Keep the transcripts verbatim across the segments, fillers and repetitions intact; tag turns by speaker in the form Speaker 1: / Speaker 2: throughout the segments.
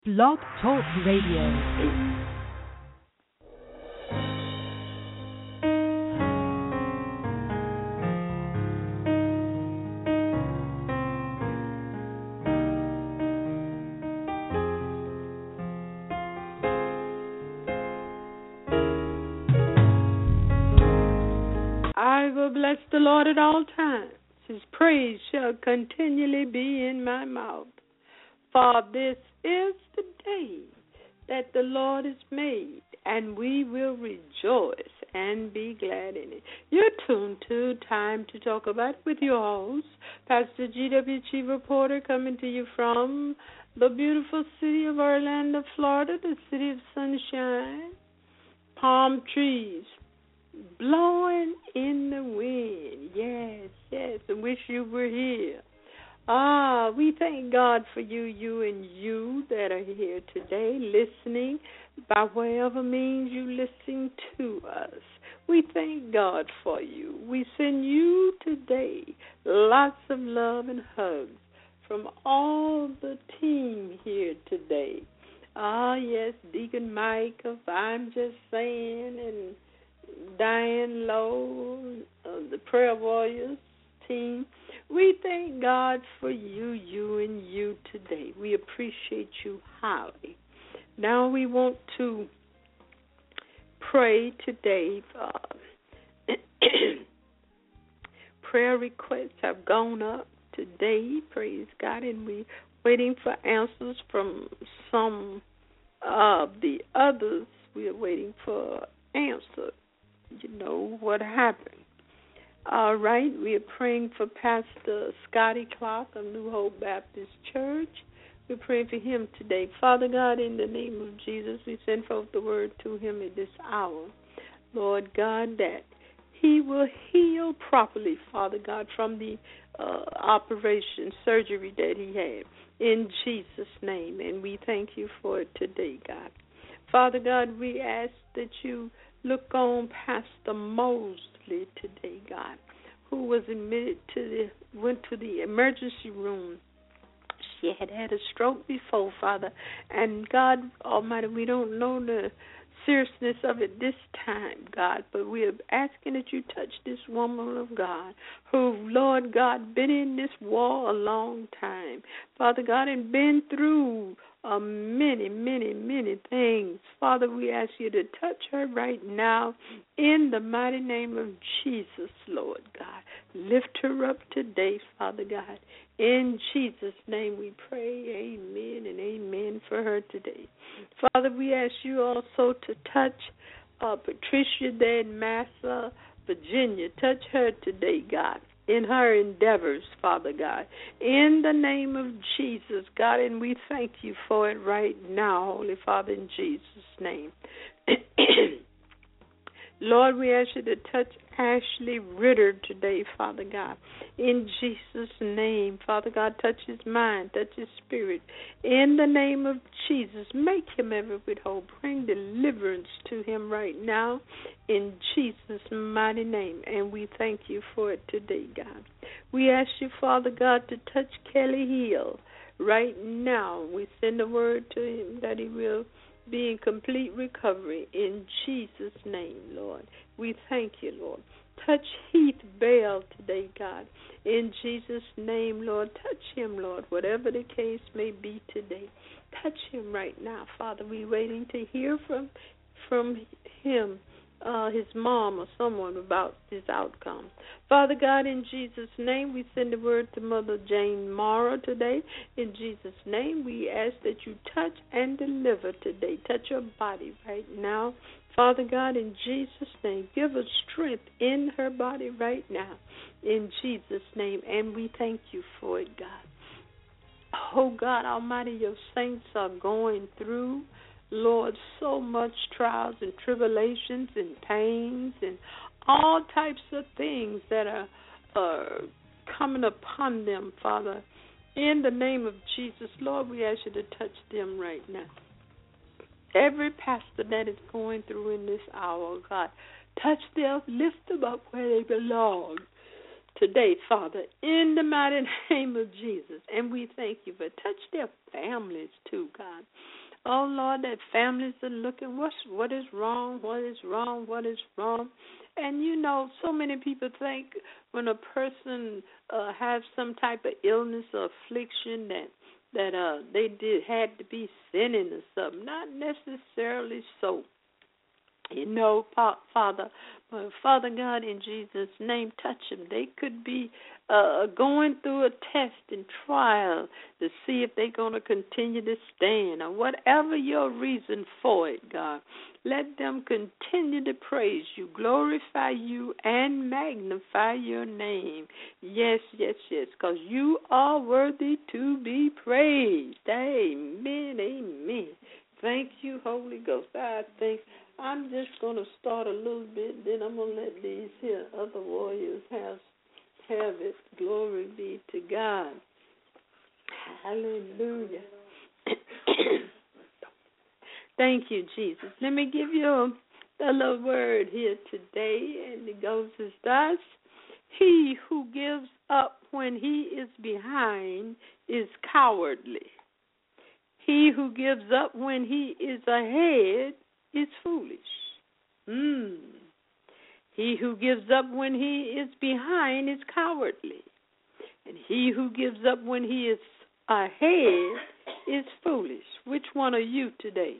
Speaker 1: Blog Talk Radio.
Speaker 2: I will bless the Lord at all times. His praise shall continually be in my mouth. For this is the day that the Lord has made, and we will rejoice and be glad in it. You're tuned to Time to Talk About with your host, Pastor G W. Chief Reporter, coming to you from the beautiful city of Orlando, Florida, the city of sunshine, palm trees, blowing in the wind. Yes, yes, I wish you were here. Ah, we thank God for you, you and you that are here today listening by whatever means you listen to us. We thank God for you. We send you today lots of love and hugs from all the team here today. Ah, yes, Deacon Mike of I'm Just Saying, and Diane Lowe, uh, the Prayer Warriors team. We thank God for you, you, and you today. We appreciate you highly. Now we want to pray today. Uh, prayer requests have gone up today, praise God, and we're waiting for answers from some of the others. We are waiting for answers. You know what happened. All right, we are praying for Pastor Scotty Clark of New Hope Baptist Church. We're praying for him today. Father God, in the name of Jesus, we send forth the word to him at this hour. Lord God, that he will heal properly, Father God, from the uh, operation, surgery that he had, in Jesus' name. And we thank you for it today, God. Father God, we ask that you look on Pastor Mosley today, God, who was admitted to the, went to the emergency room. She had had a stroke before, Father, and God Almighty, we don't know the seriousness of it this time, God, but we are asking that you touch this woman of God who, Lord God, been in this war a long time, Father God, and been through uh, many, many, many things. Father, we ask you to touch her right now in the mighty name of Jesus, Lord God. Lift her up today, Father God. In Jesus' name we pray, amen and amen for her today. Father, we ask you also to touch uh, Patricia there in Massa, Virginia. Touch her today, God, in her endeavors, Father God. In the name of Jesus, God, and we thank you for it right now, Holy Father, in Jesus' name. Lord, we ask you to touch Ashley Ritter today, Father God. In Jesus' name, Father God, touch his mind, touch his spirit. In the name of Jesus, make him ever with hope. Bring deliverance to him right now in Jesus' mighty name. And we thank you for it today, God. We ask you, Father God, to touch Kelly Hill right now. We send a word to him that he will be in complete recovery in Jesus' name, Lord. We thank you, Lord. Touch Heath Bell today, God. In Jesus' name, Lord. Touch him, Lord, whatever the case may be today. Touch him right now, Father. We're waiting to hear from from him, uh, his mom or someone about his outcome. Father God, in Jesus' name, we send a word to Mother Jane Morrow today. In Jesus' name, we ask that you touch and deliver today. Touch her body right now. Father God, in Jesus' name, give her strength in her body right now. In Jesus' name, and we thank you for it, God. Oh, God Almighty, your saints are going through, Lord, so much trials and tribulations and pains and all types of things that are uh, coming upon them, Father. In the name of Jesus, Lord, we ask you to touch them right now. Every pastor that is going through in this hour, God, touch them, lift them up where they belong. today, Father, in the mighty name of Jesus. And we thank you for touch their families too, God. Oh, Lord, that families are looking, what's, what is wrong, what is wrong, what is wrong. And, you know, so many people think when a person uh, has some type of illness or affliction that that uh, they did had to be sinning or something. Not necessarily so. You know, Father, but Father God, in Jesus' name, touch them. They could be uh, going through a test and trial to see if they're going to continue to stand or whatever your reason for it, God. Let them continue to praise you, glorify you, and magnify your name. Yes, yes, yes, because you are worthy to be praised. Amen, amen. Thank you, Holy Ghost. I think I'm just going to start a little bit, then I'm going to let these here other warriors have, have it. Glory be to God. Hallelujah. Thank you, Jesus. Let me give you a, a little word here today, and it goes as thus. He who gives up when he is behind is cowardly. He who gives up when he is ahead is foolish. Mm. He who gives up when he is behind is cowardly. And he who gives up when he is ahead is foolish. Which one are you today?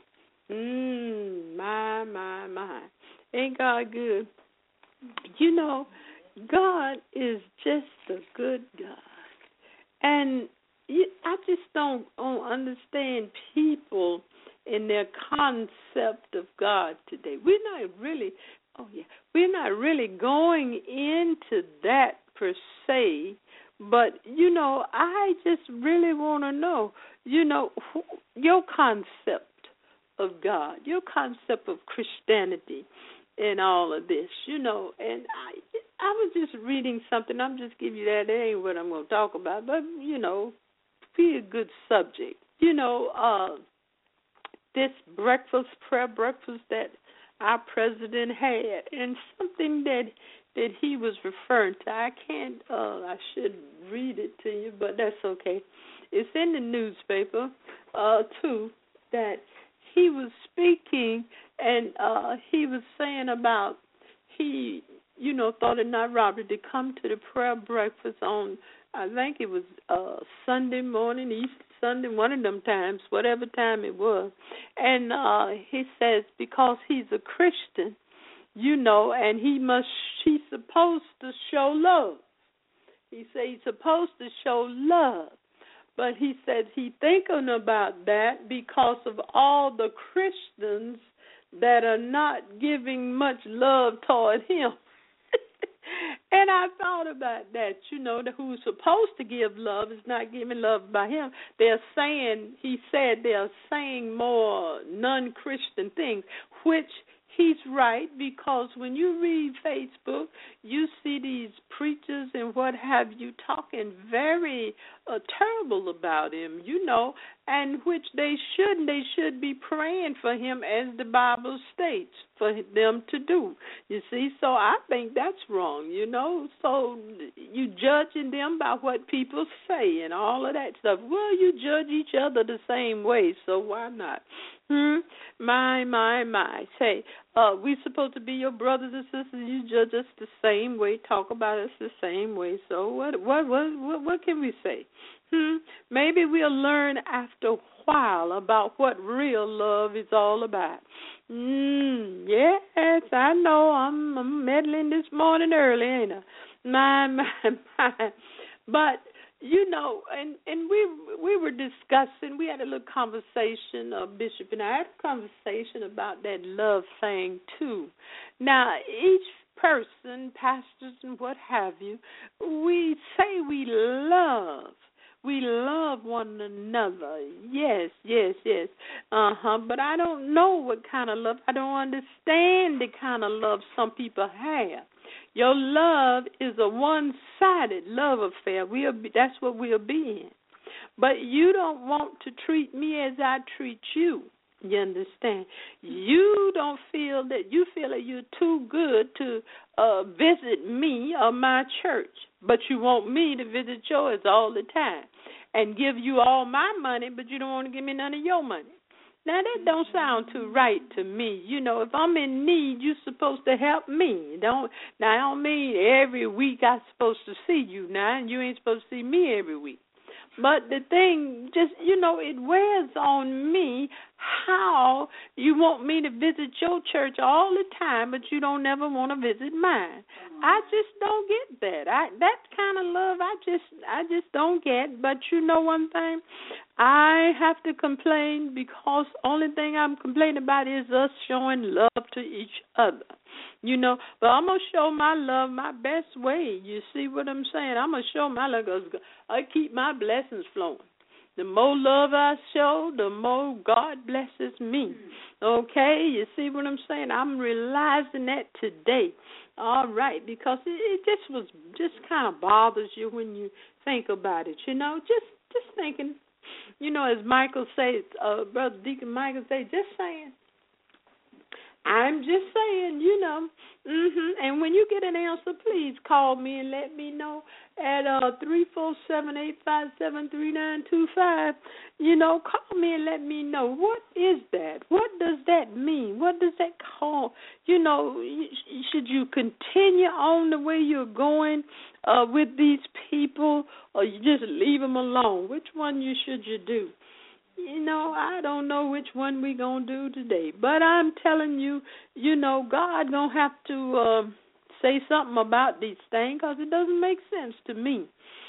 Speaker 2: Mm, my, my, my. Ain't God good? You know, God is just a good God. And I just don't, don't understand people in their concept of God today. We're not really, oh yeah, we're not really going into that per se, but, you know, I just really want to know, you know, who, your concept of God, your concept of Christianity and all of this, you know, and I I was just reading something. I'm just giving you that. That ain't what I'm going to talk about, but, you know, be a good subject. You know, uh, this breakfast, prayer breakfast that our president had, and something that that he was referring to. I can't, uh, I should read it to you, but that's okay. It's in the newspaper, uh, too, that he was speaking, and uh, he was saying about he, you know, thought it not robbery to come to the prayer breakfast on, I think it was uh, Sunday morning, Easter Sunday, one of them times, whatever time it was. And uh, he says because he's a Christian, you know, and he must, he's supposed to show love. He said he's supposed to show love. But he said he thinking about that because of all the Christians that are not giving much love toward him. And I thought about that, you know, who's supposed to give love is not giving love by him. They're saying, he said they're saying more non-Christian things, which he's right, because when you read Facebook, you see these preachers and what have you talking very uh, terrible about him, you know, and which they shouldn't. They should be praying for him as the Bible states for them to do. You see, so I think that's wrong, you know. So you judging them by what people say and all of that stuff. Well, you judge each other the same way, so why not? Hmm? My, my, my. Say, uh, we supposed to be your brothers and sisters. You judge us the same way, talk about us the same way. So what, what, what, what, what can we say? Hmm? Maybe we'll learn after a while about what real love is all about. Mm, yes, I know. I'm, I'm meddling this morning early, ain't I? My, my, my. But you know, and, and we we were discussing, we had a little conversation, uh, Bishop and I had a conversation about that love thing, too. Now, each person, pastors and what have you, we say we love. We love one another. Yes, yes, yes. Uh-huh. But I don't know what kind of love. I don't understand the kind of love some people have. Your love is a one-sided love affair. We'll be, that's what we'll be in. But you don't want to treat me as I treat you. You understand? You don't feel that you feel that you're too good to uh, visit me or my church, but you want me to visit yours all the time and give you all my money, but you don't want to give me none of your money. Now, that don't sound too right to me. You know, if I'm in need, you're supposed to help me. Don't Now, I don't mean every week I'm supposed to see you now, and you ain't supposed to see me every week. But the thing, just, you know, it wears on me how you want me to visit your church all the time, but you don't ever want to visit mine. I just don't get that. I that kind of love, I just, I just don't get. But you know one thing, I have to complain because only thing I'm complaining about is us showing love to each other. You know, but I'm going to show my love my best way. You see what I'm saying? I'm going to show my love because I keep my blessings flowing. The more love I show, the more God blesses me. Okay? You see what I'm saying? I'm realizing that today. All right, because it, it just was just kind of bothers you when you think about it. You know, just just thinking, you know, as Michael says, uh, Brother Deacon Michael says, just saying. I'm just saying, you know, mm-hmm. And when you get an answer, please call me and let me know at uh three four seven, eight five seven, three nine two five. You know, call me and let me know, what is that? What does that mean? What does that call? You know, should you continue on the way you're going uh, with these people, or you just leave them alone? Which one you should you do? You know, I don't know which one we going to do today. But I'm telling you, you know, God going to have to uh, say something about these things because it doesn't make sense to me.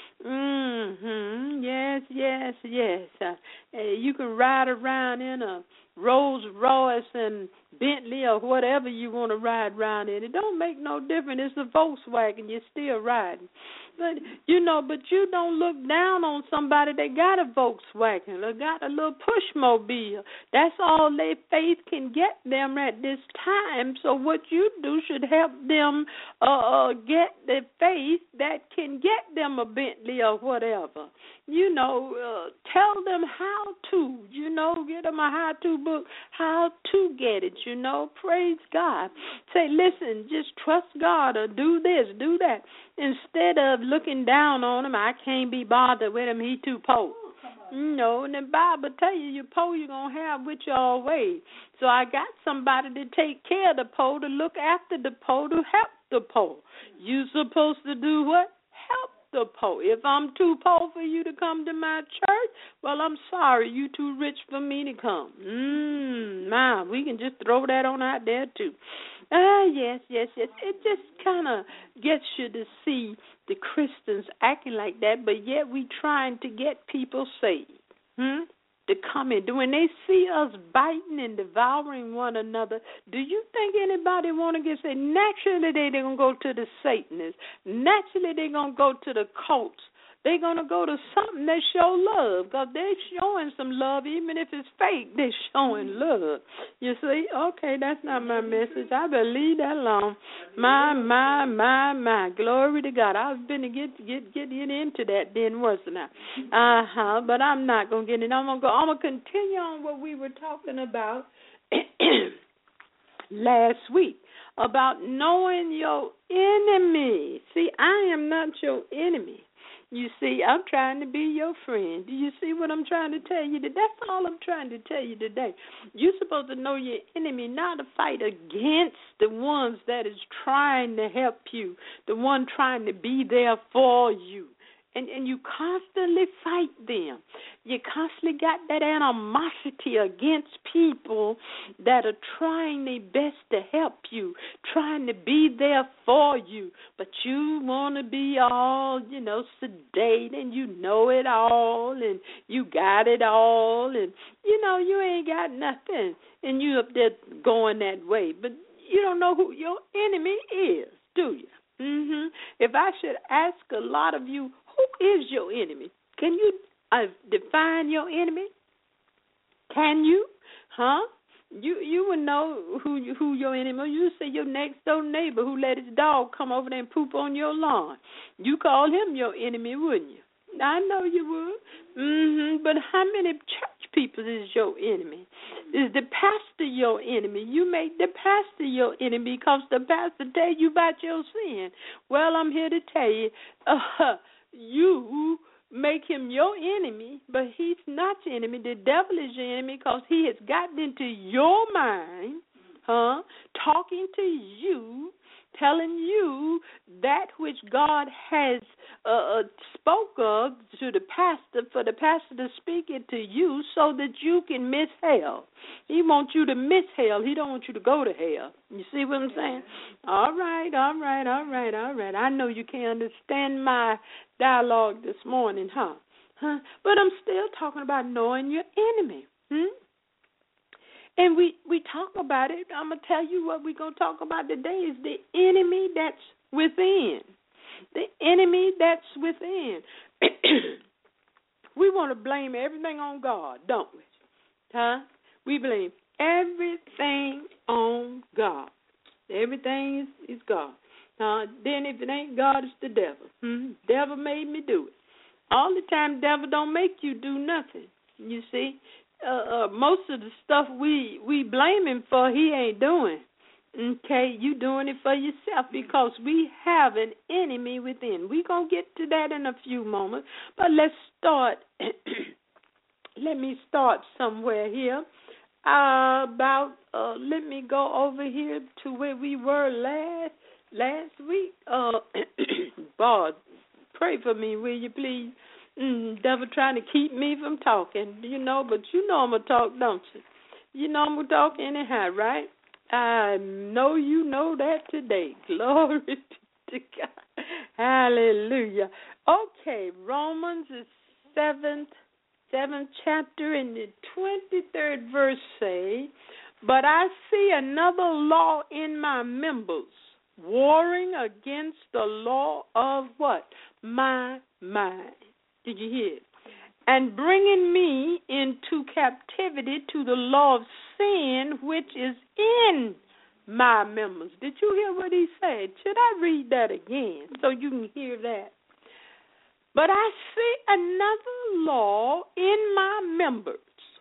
Speaker 2: Mm-hmm. Yes, yes, yes. Uh, you can ride around in a Rolls Royce and Bentley or whatever you want to ride around in. It don't make no difference. It's a Volkswagen. You're still riding. But, you know, but you don't look down on somebody that got a Volkswagen or got a little pushmobile. That's all their faith can get them at this time. So what you do should help them uh, uh, get the faith that can get them a Bentley or whatever. You know, uh, tell them how to, you know, get them a how-to book, how to get it, you know. Praise God. Say, listen, just trust God or do this, do that. Instead of looking down on him, I can't be bothered with him, he too poor. You know, and the Bible tell you, you're poor, you're going to have with you always. So I got somebody to take care of the poor, to look after the poor, to help the poor. You supposed to do what? Help the poor. If I'm too poor for you to come to my church, well, I'm sorry, you too rich for me to come. Mmm, my, we can just throw that on out there too. Ah, uh, yes, yes, yes. It just kind of gets you to see the Christians acting like that, but yet we trying to get people saved. Hmm? To come in. When they see us biting and devouring one another, do you think anybody want to get saved? Naturally, they're going to go to the Satanists. Naturally, they're going to go to the cults. They're going to go to something that show love, because they're showing some love, even if it's fake, they're showing love. You see? Okay, that's not my message. I believe that alone. My, my, my, my. Glory to God. I was going to get get get into that then, wasn't I? Uh-huh, but I'm not going to get in. I'm going to go. I'm going to continue on what we were talking about last week, about knowing your enemy. See, I am not your enemy. You see, I'm trying to be your friend. Do you see what I'm trying to tell you today? That's all I'm trying to tell you today. You're supposed to know your enemy, not to fight against the ones that is trying to help you, the one trying to be there for you. And and you constantly fight them. You constantly got that animosity against people that are trying their best to help you, trying to be there for you. But you want to be all, you know, sedate, and you know it all, and you got it all, and, you know, you ain't got nothing, and you up there going that way. But you don't know who your enemy is, do you? Mm-hmm. If I should ask a lot of you, who is your enemy? Can you uh, define your enemy? Can you? Huh? You you would know who you, who your enemy is. You say your next door neighbor who let his dog come over there and poop on your lawn. You call him your enemy, wouldn't you? I know you would. Mm-hmm. But how many church people is your enemy? Is the pastor your enemy? You make the pastor your enemy because the pastor tell you about your sin. Well, I'm here to tell you, uh, you make him your enemy, but he's not your enemy. The devil is your enemy because he has gotten into your mind, huh? Talking to you, telling you that which God has uh, spoke of to the pastor, for the pastor to speak it to you so that you can miss hell. He wants you to miss hell. He don't want you to go to hell. You see what I'm saying? All right, all right, all right, all right. I know you can't understand my dialogue this morning, huh? Huh? But I'm still talking about knowing your enemy. Hmm? And we, we talk about it. I'm going to tell you what we're going to talk about today is the enemy that's within. The enemy that's within. We want to blame everything on God, don't we? Huh? We blame everything on God. Everything is, is God. Uh, then if it ain't God, it's the devil. Hmm? Devil made me do it. All the time, devil don't make you do nothing. You see? Uh, uh, most of the stuff we, we blame him for, he ain't doing. Okay, you doing it for yourself because we have an enemy within. We're going to get to that in a few moments, but let's start. Let me start somewhere here. Uh, about, uh, let me go over here to where we were last last week. Uh, Bob, pray for me, will you please? Mm, devil trying to keep me from talking, you know, but you know I'm going to talk, don't you? You know I'm going to talk anyhow, right? I know you know that today. Glory to God. Hallelujah. Okay, Romans is seventh, seventh chapter and the twenty-third verse say, but I see another law in my members, warring against the law of what? My mind. Did you hear it? And bringing me into captivity to the law of sin which is in my members. Did you hear what he said? Should I read that again so you can hear that? But I see another law in my members,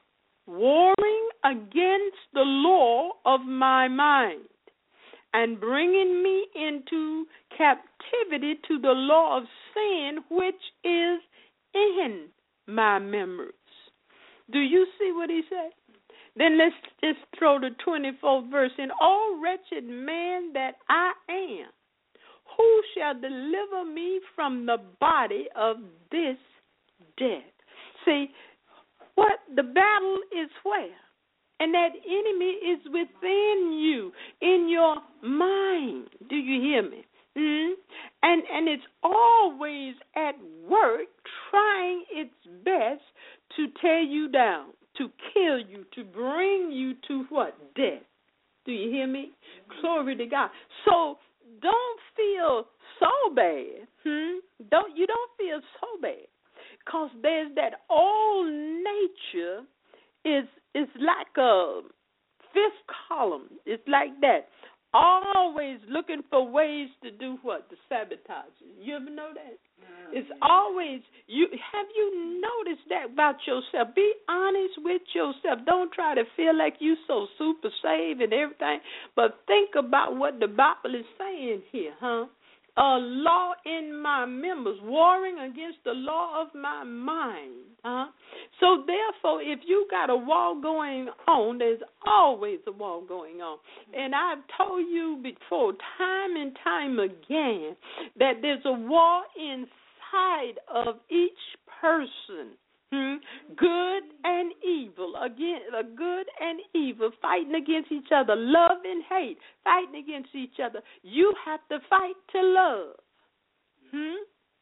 Speaker 2: warring against the law of my mind, and bringing me into captivity to the law of sin which is in my members. Do you see what he said? Then let's just throw the twenty-fourth verse in. O wretched man that I am, who shall deliver me from the body of this death? See, what the battle is where? And that enemy is within you, in your mind. Do you hear me? Mm-hmm. And and it's always at work trying its best to tear you down, to kill you, to bring you to what? Death. Do you hear me? Glory to God. So don't feel so bad. Hmm? Don't you don't feel so bad. Because there's that old nature is is like a fifth column. It's like that. Always looking for ways to do what? To sabotage you. You ever know that? Yeah. It's always, you. Have you noticed that about yourself? Be honest with yourself. Don't try to feel like you so super saved and everything, but think about what the Bible is saying here, huh? A law in my members, warring against the law of my mind. Huh? So therefore, if you got a war going on, there's always a war going on. And I've told you before, time and time again, that there's a war inside of each person. Hmm? Good and evil, again, a good and evil, fighting against each other, love and hate, fighting against each other. You have to fight to love. Hmm?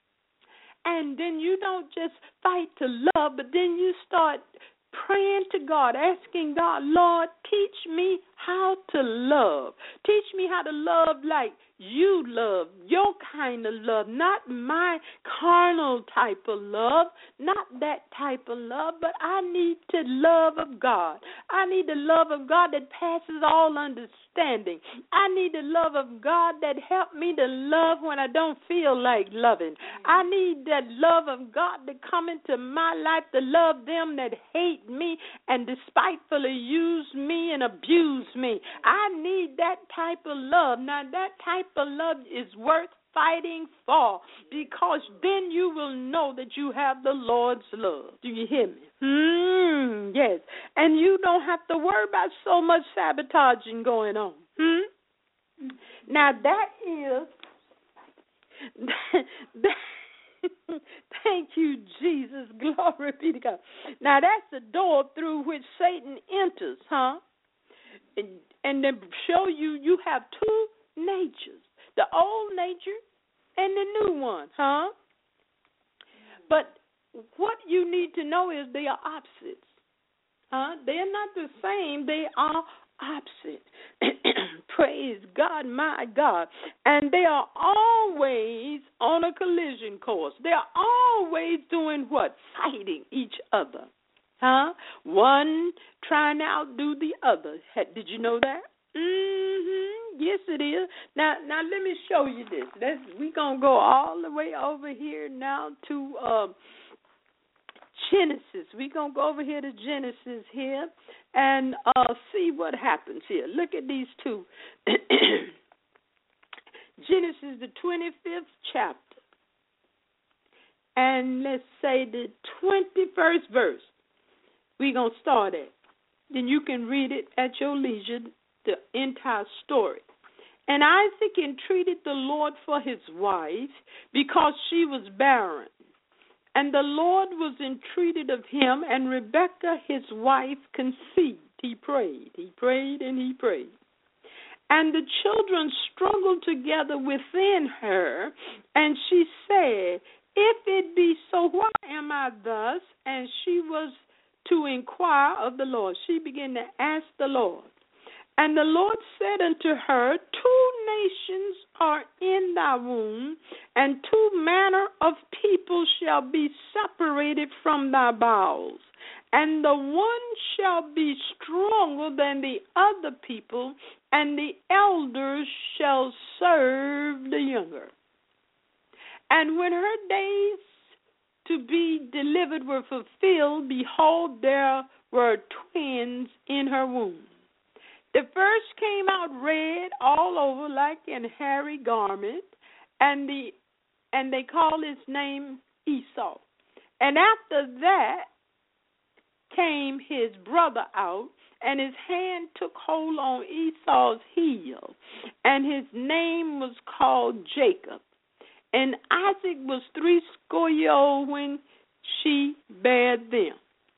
Speaker 2: And then you don't just fight to love, but then you start praying to God, asking God, Lord, teach me how to love. Teach me how to love like you love, your kind of love, not my carnal type of love, not that type of love, but I need the love of God. I need the love of God that passes all understanding. I need the love of God that helps me to love when I don't feel like loving. I need that love of God to come into my life to love them that hate me and despitefully use me and abuse me. I need that type of love. Now, that type of love is worth fighting for, because then you will know that you have the Lord's love. Do you hear me? Hmm, yes. And you don't have to worry about so much sabotaging going on. Hmm? Now, that is... that, thank you, Jesus. Glory be to God. Now, that's the door through which Satan enters, huh? And, and then show you you have two natures, the old nature and the new one, huh? But what you need to know is they are opposites, huh? They're not the same. They are opposite. Praise God, my God. And they are always on a collision course. They are always doing what? Fighting each other. Huh? One trying to outdo the other. Did you know that? Mm-hmm. Yes, it is. Now, now let me show you this. Let's, we're going to go all the way over here now to uh, Genesis. We're going to go over here to Genesis here and uh, see what happens here. Look at these two. Genesis, the twenty-fifth chapter. And let's say the twenty-first verse. We're going to start at. Then you can read it at your leisure, the entire story. And Isaac entreated the Lord for his wife because she was barren. And the Lord was entreated of him, and Rebekah, his wife, conceived. He prayed, he prayed, and he prayed. And the children struggled together within her, and she said, if it be so, why am I thus? And she was to inquire of the Lord. She began to ask the Lord. And the Lord said unto her, two nations are in thy womb, and two manner of people shall be separated from thy bowels. And the one shall be stronger than the other people, and the elders shall serve the younger. And when her days to be delivered were fulfilled, behold, there were twins in her womb. The first came out red all over like an hairy garment, and the and they called his name Esau. And after that came his brother out, and his hand took hold on Esau's heel, and his name was called Jacob. And Isaac was three score years old when she bare them.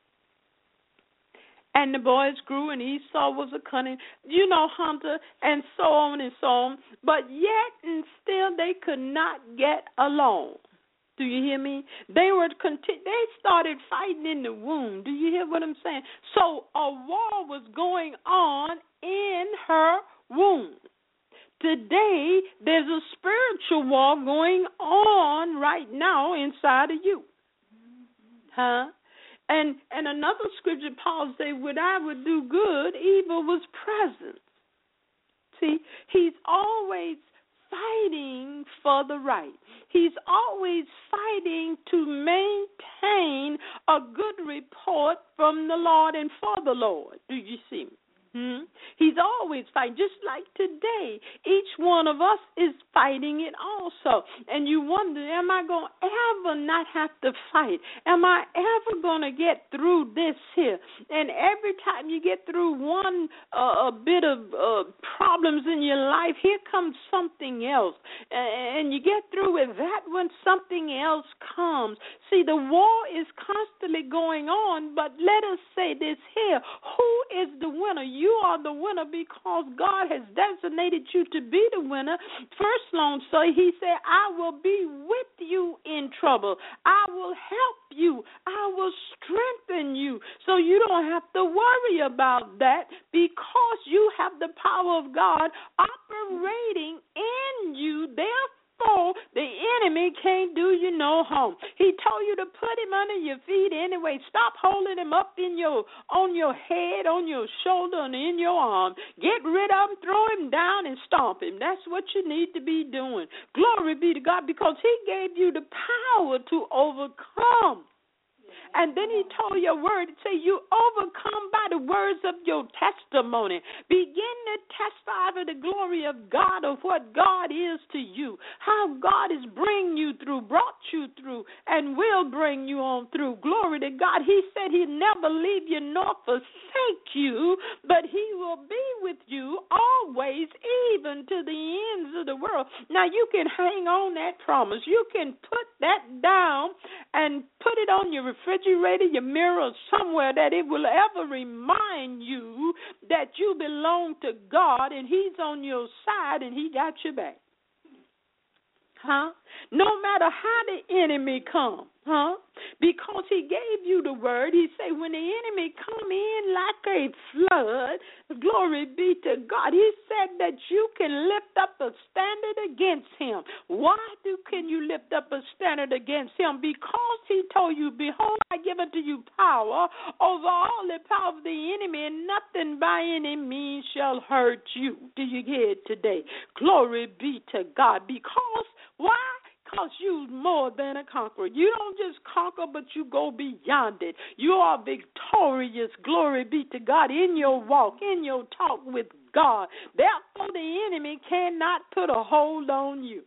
Speaker 2: And the boys grew, and Esau was a cunning, you know, hunter, and so on and so on. But yet and still they could not get along. Do you hear me? They were conti- They started fighting in the womb. Do you hear what I'm saying? So a war was going on in her womb. Today, there's a spiritual war going on right now inside of you. Huh? And and another scripture, Paul said, when I would do good, evil was present. See, he's always fighting for the right. He's always fighting to maintain a good report from the Lord and for the Lord. Do you see me? Hmm? He's always fighting, just like today. Each one of us is fighting it also. And you wonder, am I going to ever not have to fight? Am I ever going to get through this here? And every time you get through one uh, a bit of uh, problems in your life, here comes something else. And you get through with that when something else comes. See, the war is constantly going on, but let us say this here. Who is the winner? you are the winner because God has designated you to be the winner. First long, so he said, I will be with you in trouble. I will help you. I will strengthen you. So you don't have to worry about that because you have the power of God operating in you. Therefore, the enemy can't do you no harm. He told you to put him under your feet anyway. Stop holding him up in your on your head, on your shoulder, and in your arm. Get rid of him, throw him down, and stomp him. That's what you need to be doing. Glory be to God, because he gave you the power to overcome. And then he told your word, say you overcome by the words of your testimony. Begin to testify of the glory of God, of what God is to you, how God is bringing you through, brought you through, and will bring you on through. Glory to God. He said he'd never leave you nor forsake you, but he will be with you always, even to the ends of the world. Now, you can hang on that promise. You can put that down and put it on your refrigerator, your mirror, somewhere that it will ever remind you that you belong to God and he's on your side and he got your back. Huh? No matter how the enemy comes, huh? Because he gave you the word. He said when the enemy come in like a flood, glory be to God, he said that you can lift up a standard against him. Why do can you lift up a standard against him? Because he told you, behold, I give unto you power over all the power of the enemy, and nothing by any means shall hurt you. Do you hear it today? Glory be to God. Because why? Because you're more than a conqueror. You don't just conquer, but you go beyond it. You are victorious, glory be to God, in your walk, in your talk with God. Therefore, the enemy cannot put a hold on you.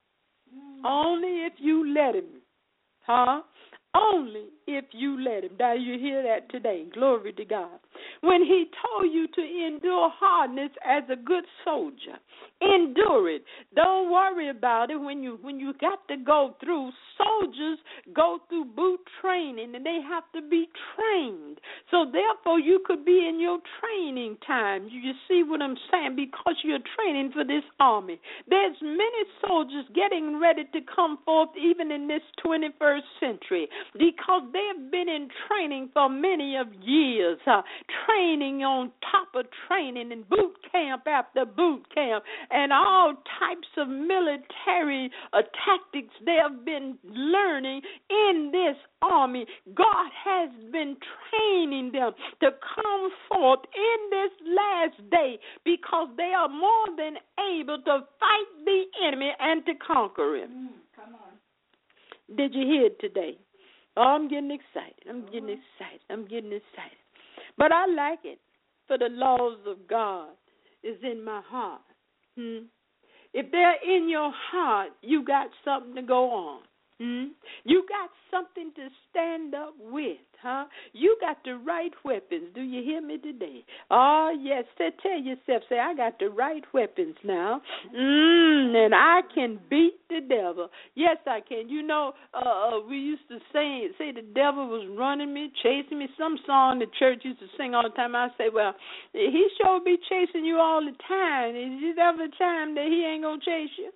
Speaker 2: Mm. Only if you let him. Huh? Only if you let him. Now you hear that today. Glory to God. When he told you to endure hardness as a good soldier, endure it. Don't worry about it. When you when you got to go through, soldiers go through boot training, and they have to be trained. So therefore, you could be in your training time. You, you see what I'm saying? Because you're training for this army. There's many soldiers getting ready to come forth even in this twenty-first century, because they have been in training for many of years, uh, training on top of training, and boot camp after boot camp, and all types of military uh, tactics they have been learning in this army. God has been training them to come forth in this last day, because they are more than able to fight the enemy and to conquer him. Mm, come on. Did you hear it today? Oh, I'm getting excited. I'm getting excited. I'm getting excited. But I like it, for the laws of God is in my heart. Hmm? If they're in your heart, you got something to go on. Hmm? You got something to stand up with, huh? You got the right weapons. Do you hear me today? Oh, yes. Say, tell yourself, say, I got the right weapons now. Mm, and I can beat the devil. Yes, I can. You know, uh, we used to say, say the devil was running me, chasing me. Some song the church used to sing all the time. I say, well, he sure be chasing you all the time. Is there ever a time that he ain't going to chase you?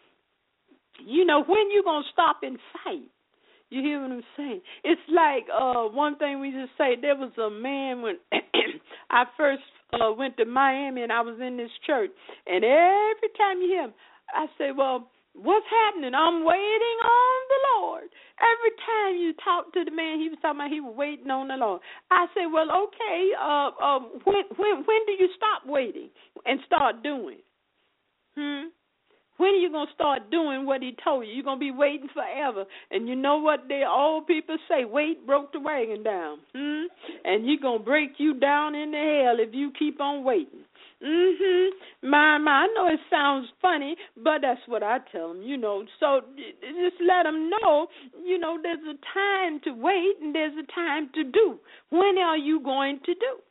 Speaker 2: You know, when you going to stop and fight? You hear what I'm saying? It's like uh, one thing we just say, there was a man when I first uh, went to Miami and I was in this church, and every time you hear him, I say, well, what's happening? I'm waiting on the Lord. Every time you talk to the man, he was talking about he was waiting on the Lord. I say, well, okay, uh, uh, when, when, when do you stop waiting and start doing? Hmm? When are you going to start doing what he told you? You're going to be waiting forever. And you know what the old people say, wait broke the wagon down. Hmm? And he's going to break you down into hell if you keep on waiting. Mm-hmm. My, my, I know it sounds funny, but that's what I tell them, you know. So just let them know, you know, there's a time to wait and there's a time to do. When are you going to do?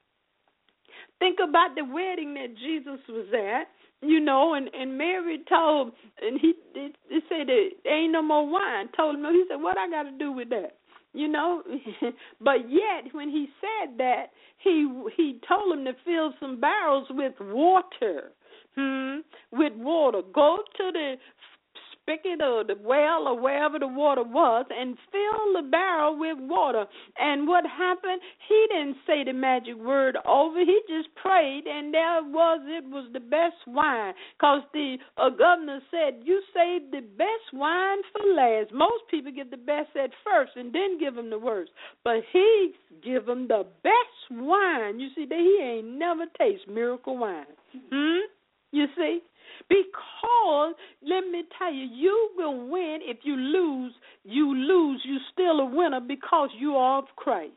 Speaker 2: Think about the wedding that Jesus was at. You know, and, and Mary told, and he they, they said that there ain't no more wine. Told him, he said, what I got to do with that? You know, but yet when he said that, he he told him to fill some barrels with water. Hmm, with water. Go to the spigot or the well or wherever the water was and fill the barrel with water. And what happened? He didn't say the magic word over. He just prayed, and there was, it was the best wine. Because the uh, governor said, you save the best wine for last. Most people get the best at first and then give them the worst. But he give them the best wine. You see, that he ain't never taste miracle wine. Hmm? You see? Because, let me tell you, you will win. If you lose, you lose. You're still a winner because you are of Christ.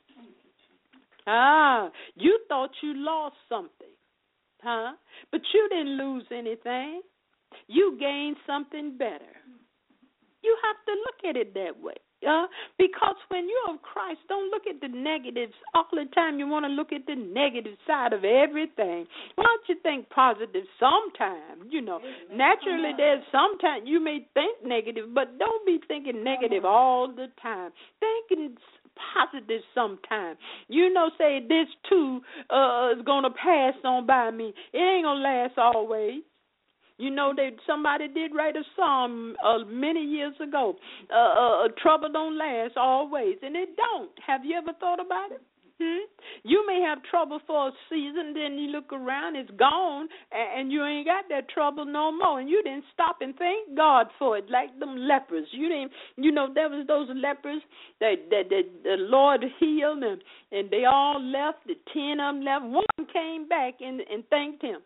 Speaker 2: Ah, you thought you lost something, huh? But you didn't lose anything. You gained something better. You have to look at it that way. Uh, because when you're of Christ, don't look at the negatives. All the time you want to look at the negative side of everything. Why don't you think positive sometime? You know, naturally there's sometimes you may think negative, but don't be thinking negative all the time. Thinking positive sometime. You know, say this too uh, is going to pass on by me. It ain't going to last always. You know, they somebody did write a song uh, many years ago. Uh, uh, trouble don't last always, and it don't. Have you ever thought about it? Hmm? You may have trouble for a season, then you look around, it's gone, and you ain't got that trouble no more. And you didn't stop and thank God for it, like them lepers. You didn't. You know, there was those lepers that that, that the Lord healed, and and they all left. The ten of them left. One came back and and thanked Him.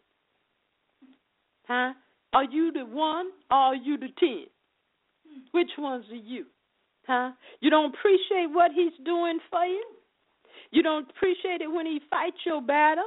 Speaker 2: Huh? Are you the one or are you the ten? Which ones are you? Huh? You don't appreciate what he's doing for you? You don't appreciate it when he fights your battle?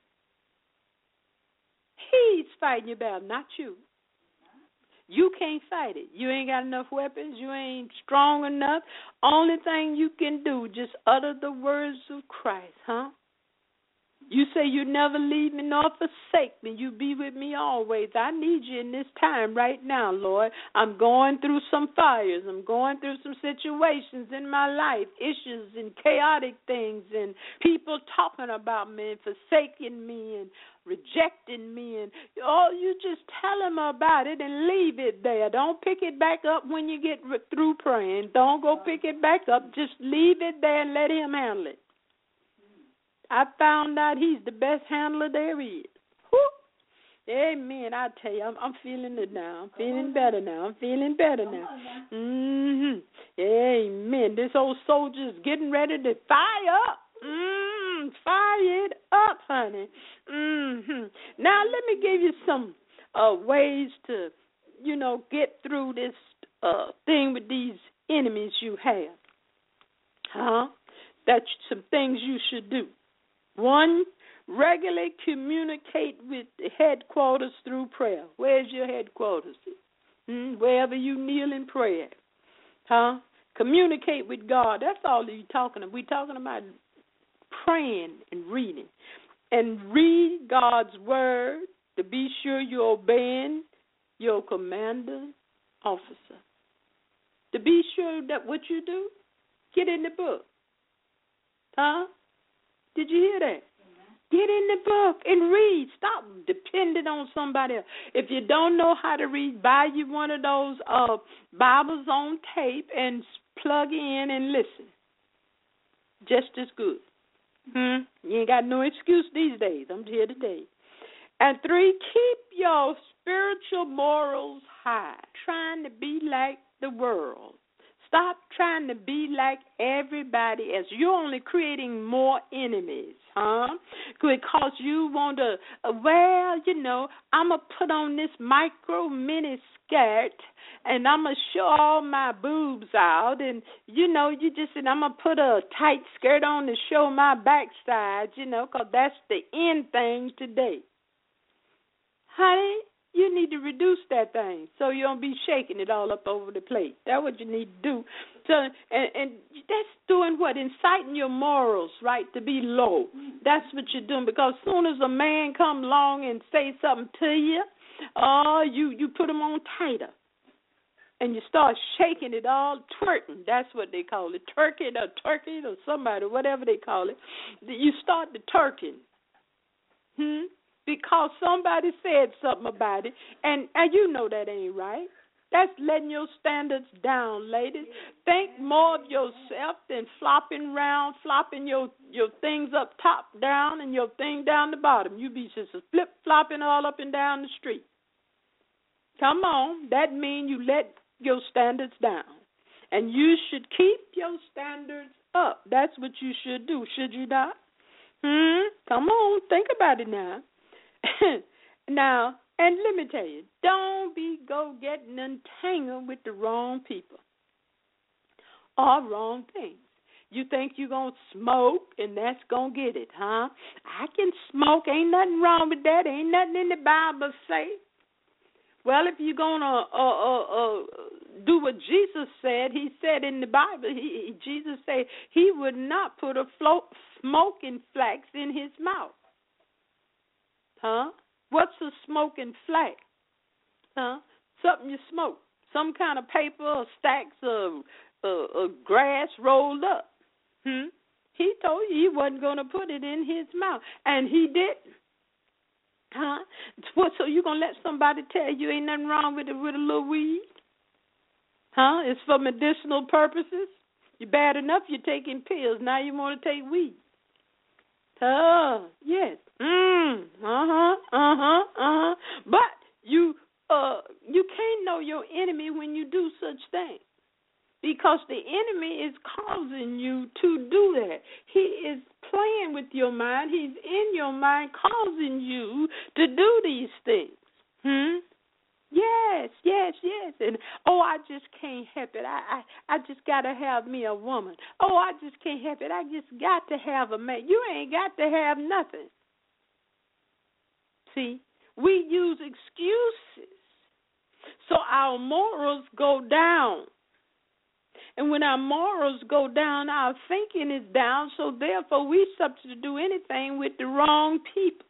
Speaker 2: He's fighting your battle, not you. You can't fight it. You ain't got enough weapons. You ain't strong enough. Only thing you can do, just utter the words of Christ, huh? You say you never leave me nor forsake me. You be with me always. I need you in this time right now, Lord. I'm going through some fires. I'm going through some situations in my life, issues and chaotic things, and people talking about me and forsaking me and rejecting me. And oh, you just tell them about it and leave it there. Don't pick it back up when you get through praying. Don't go pick it back up. Just leave it there and let him handle it. I found out he's the best handler there is. Whew. Amen. I tell you, I'm, I'm feeling it now. I'm feeling better now. I'm feeling better now. Mm-hmm. Amen. This old soldier's getting ready to fire up. Mm, fire it up, honey. Mm-hmm. Now, let me give you some uh, ways to, you know, get through this uh, thing with these enemies you have. Huh? That's some things you should do. One, regularly communicate with the headquarters through prayer. Where's your headquarters? Hmm? Wherever you kneel in prayer. Huh? Communicate with God. That's all you're talking about. We're talking about praying and reading. And read God's word to be sure you're obeying your commander officer. To be sure that what you do, get in the book. Huh? Did you hear that? Get in the book and read. Stop depending on somebody else. If you don't know how to read, buy you one of those uh, Bibles on tape and plug in and listen. Just as good. Hmm? You ain't got no excuse these days. I'm here today. And three, keep your spiritual morals high. Trying to be like the world. Stop trying to be like everybody else. You're only creating more enemies, huh? Because you want to, well, you know, I'm going to put on this micro mini skirt and I'm going to show all my boobs out. And, you know, you just said I'm going to put a tight skirt on to show my backside, you know, because that's the end thing today. Honey, you need to reduce that thing so you don't be shaking it all up over the place. That's what you need to do. So, and, and that's doing what? Inciting your morals, right, to be low. That's what you're doing, because as soon as a man come along and say something to you, oh, you, you put him on tighter. and you start shaking it all, twerking. That's what they call it, twerking or twerking or somebody, whatever they call it. You start the twerking, hmm? Because somebody said something about it, and, and you know that ain't right. That's letting your standards down, ladies. Think more of yourself than flopping around, flopping your, your things up top down and your thing down the bottom. You be just flip-flopping all up and down the street. Come on. That means you let your standards down. And you should keep your standards up. That's what you should do, should you not? Hmm? Come on. Think about it now. Now, and let me tell you, don't be go getting entangled with the wrong people or wrong things. You think you're going to smoke and that's going to get it, huh? I can smoke. Ain't nothing wrong with that. Ain't nothing in the Bible say. Well, if you're going to uh, uh, uh, do what Jesus said, he said in the Bible, he, Jesus said he would not put a float, smoking flax in his mouth. Huh? What's a smoking flax? Huh? Something you smoke. Some kind of paper or stacks of, uh, of grass rolled up. Hmm? He told you he wasn't going to put it in his mouth, and he didn't. Huh? What, so you going to let somebody tell you ain't nothing wrong with it with a little weed? Huh? It's for medicinal purposes? You're bad enough you're taking pills. Now you want to take weed. Oh, yes. Mm, uh-huh, uh-huh, uh-huh. But you uh you can't know your enemy when you do such things, because the enemy is causing you to do that. He is playing with your mind. He's in your mind causing you to do these things. Hmm? Yes, yes, yes. And, oh, I just can't help it. I, I, I just got to have me a woman. Oh, I just can't help it. I just got to have a man. You ain't got to have nothing. See, we use excuses, so our morals go down. And when our morals go down, our thinking is down, so therefore we subject to do anything with the wrong people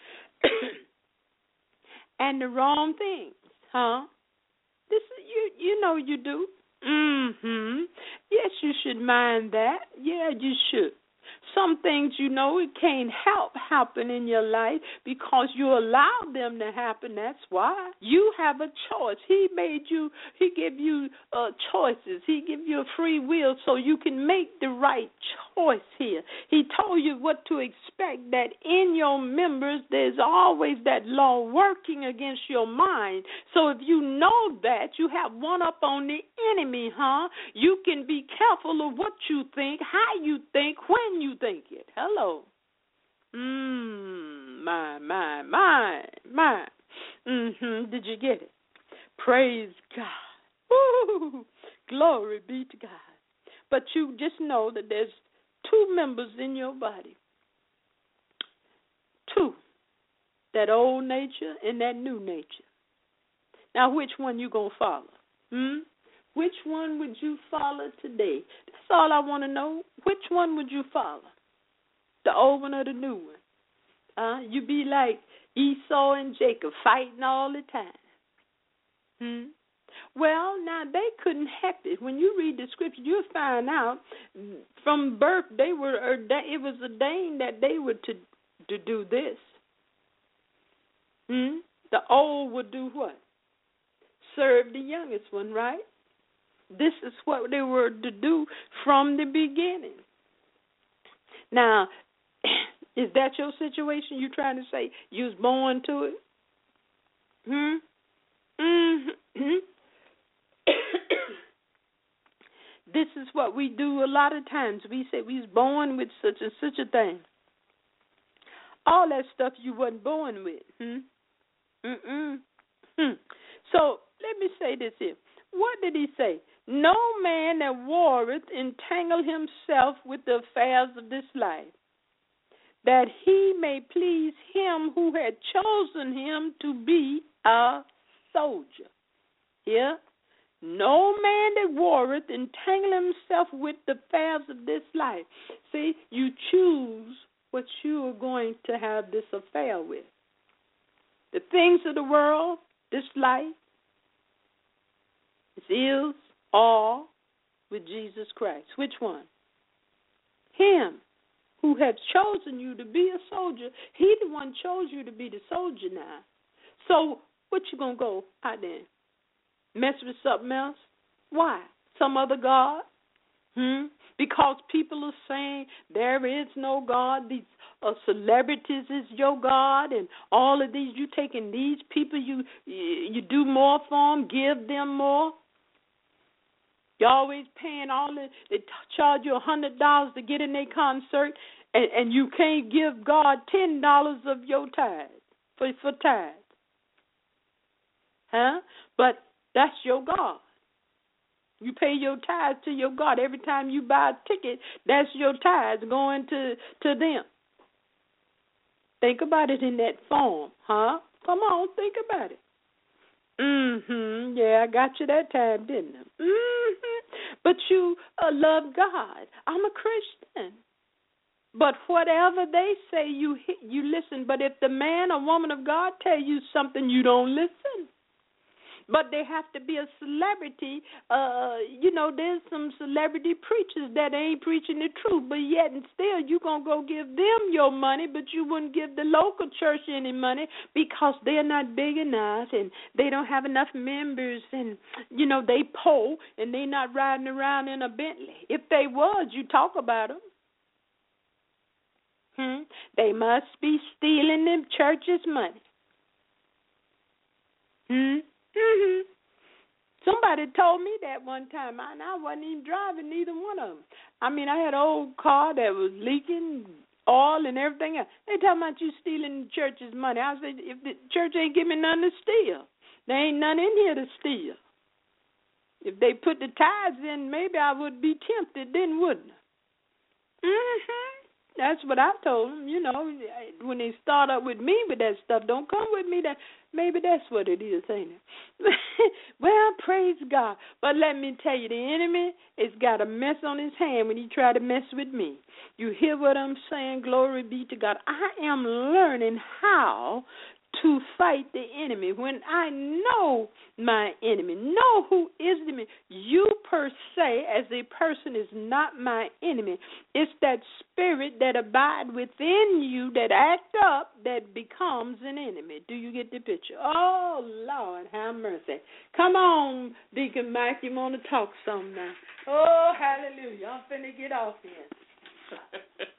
Speaker 2: and the wrong things. Huh? This you you know you do. Mm-hmm. Yes, you should mind that. Yeah, you should. Some things, you know, it can't help happen in your life because you allow them to happen. That's why. You have a choice. He made you, he gave you uh, choices. He gave you a free will so you can make the right choice here. He told you what to expect, that in your members there's always that law working against your mind. So if you know that, you have one up on the enemy, huh? You can be careful of what you think, how you think, when you think it. Hello. Mmm, my, my, my, my. Mm-hmm. Did you get it? Praise God. Woo! Glory be to God. But you just know that there's two members in your body. Two. That old nature and that new nature. Now, which one you going to follow? Hmm? Which one would you follow today? That's all I want to know. Which one would you follow? The old one or the new one? Uh, you be like Esau and Jacob fighting all the time. Hmm? Well, now, they couldn't help it. When you read the scripture, you'll find out from birth they were ordained, it was ordained that they were to, to do this. Hmm? The old would do what? Serve the youngest one, right? This is what they were to do from the beginning. Now, is that your situation? You trying to say you was born to it? Hmm? Mm-hmm. This is what we do a lot of times. We say we was born with such and such a thing. All that stuff you wasn't born with. Hmm? Mm-mm. Hmm. So let me say this here. What did he say? No man that warreth entangle himself with the affairs of this life, that he may please him who had chosen him to be a soldier. Yeah? No man that warreth entangle himself with the affairs of this life. See, you choose what you are going to have this affair with. The things of the world, this life, It's is, or with Jesus Christ. Which one? Him who has chosen you to be a soldier. He the one chose you to be the soldier now. So what you going to go out there? Mess with something else? Why? Some other God? Hmm? Because people are saying there is no God. These uh, celebrities is your God, and all of these. You taking these people, you you do more for them, give them more. You're always paying all the. They charge you a hundred dollars to get in their concert, and, and you can't give God ten dollars of your tithe for for tithe. Huh? But that's your God. You pay your tithes to your God. Every time you buy a ticket, that's your tithes going to, to them. Think about it in that form, huh? Come on, think about it. Mm-hmm. Yeah, I got you that time, didn't I? Mm-hmm. But you uh, love God. I'm a Christian. But whatever they say, you you listen. But if the man or woman of God tell you something, you don't listen. But they have to be a celebrity. Uh, you know, there's some celebrity preachers that ain't preaching the truth, but yet and still you're going to go give them your money, but you wouldn't give the local church any money because they're not big enough and they don't have enough members and, you know, they poor and they not riding around in a Bentley. If they was, you talk about them. Hmm? They must be stealing them churches' money. Hmm? Mm-hmm. Somebody told me that one time, and I wasn't even driving neither one of them. I mean, I had an old car that was leaking oil and everything else. They talking about you stealing the church's money. I said, if the church ain't give me nothing to steal, there ain't none in here to steal. If they put the tithes in, maybe I would be tempted then, wouldn't I? Mm-hmm. That's what I told them. You know, when they start up with me with that stuff, don't come with me. That maybe that's what it is, ain't it? Well, praise God. But let me tell you, the enemy has got a mess on his hand when he try to mess with me. You hear what I'm saying? Glory be to God. I am learning how to fight the enemy. When I know my enemy, know who is the enemy. You per se, as a person, is not my enemy. It's that spirit that abides within you that act up that becomes an enemy. Do you get the picture? Oh, Lord, have mercy. Come on, Deacon Mike, you want to talk some now. Oh, hallelujah. I'm finna get off here.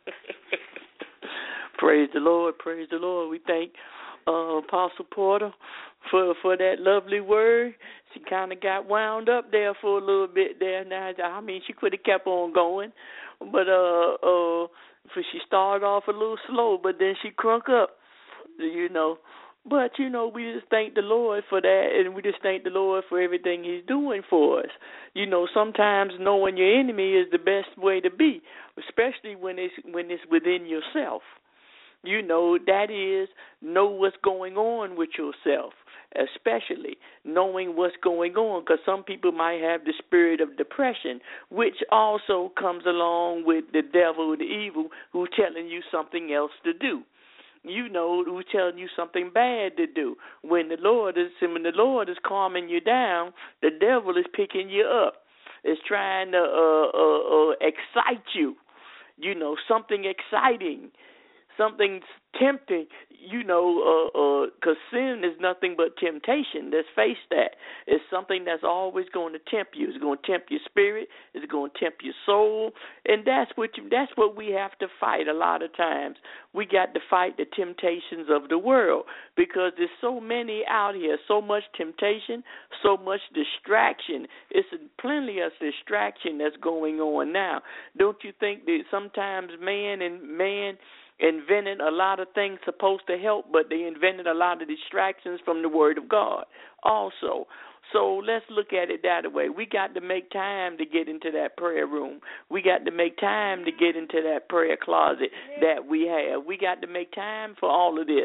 Speaker 3: Praise the Lord, praise the Lord. We thank Uh, Apostle Porter for for that lovely word. She kind of got wound up there for a little bit there. Now, I mean, she could have kept on going, but uh, uh, for she started off a little slow, but then she crunk up, you know. But, you know, we just thank the Lord for that, and we just thank the Lord for everything he's doing for us. You know, sometimes knowing your enemy is the best way to be, especially when it's when it's within yourself. You know, that is, know what's going on with yourself, especially knowing what's going on, because some people might have the spirit of depression, which also comes along with the devil, the evil, who's telling you something else to do. You know, who's telling you something bad to do. When the Lord is, when the Lord is calming you down, the devil is picking you up. It's trying to uh, uh, uh, excite you. You know, something exciting. Something tempting, you know, because uh, uh, sin is nothing but temptation. Let's face that. It's something that's always going to tempt you. It's going to tempt your spirit. It's going to tempt your soul. And that's what you, that's what we have to fight a lot of times. We got to fight the temptations of the world because there's so many out here, so much temptation, so much distraction. It's plenty of distraction that's going on now. Don't you think that sometimes man and man invented a lot of things supposed to help, but they invented a lot of distractions from the Word of God also. So let's look at it that way. We got to make time to get into that prayer room. We got to make time to get into that prayer closet that we have. We got to make time for all of this.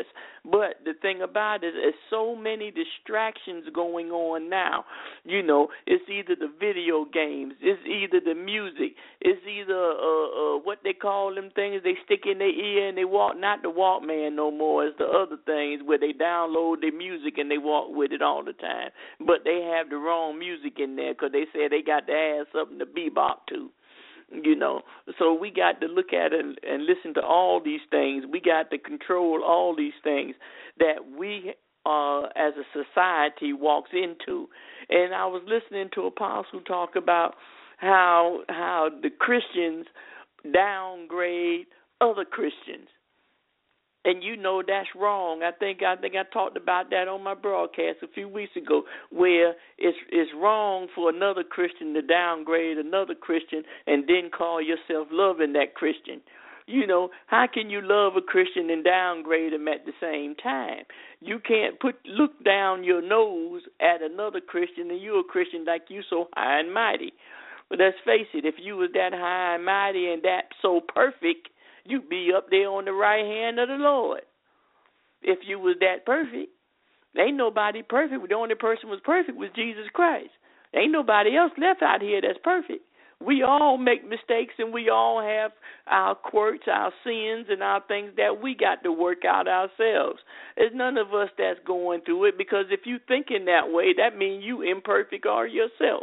Speaker 3: But the thing about it is so many distractions going on now. You know, it's either the video games, it's either the music, it's either uh, uh, what they call them things they stick in their ear and they walk, not the Walkman no more, it's the other things where they download their music and they walk with it all the time. But they have the wrong music in there because they say they got to add something to bebop to. You know, so we got to look at it and, and listen to all these things. We got to control all these things that we, uh, as a society, walks into. And I was listening to Apostle talk about how how the Christians downgrade other Christians. And you know that's wrong. I think I think I talked about that on my broadcast a few weeks ago, where it's it's wrong for another Christian to downgrade another Christian and then call yourself loving that Christian. You know, how can you love a Christian and downgrade him at the same time? You can't put look down your nose at another Christian and you're a Christian like you so high and mighty. But let's face it, if you was that high and mighty and that so perfect, you'd be up there on the right hand of the Lord. If you was that perfect. Ain't nobody perfect. The only person was perfect was Jesus Christ. Ain't nobody else left out here that's perfect. We all make mistakes and we all have our quirks, our sins, and our things that we got to work out ourselves. There's none of us that's going through it, because if you thinking that way, that means you imperfect are yourself.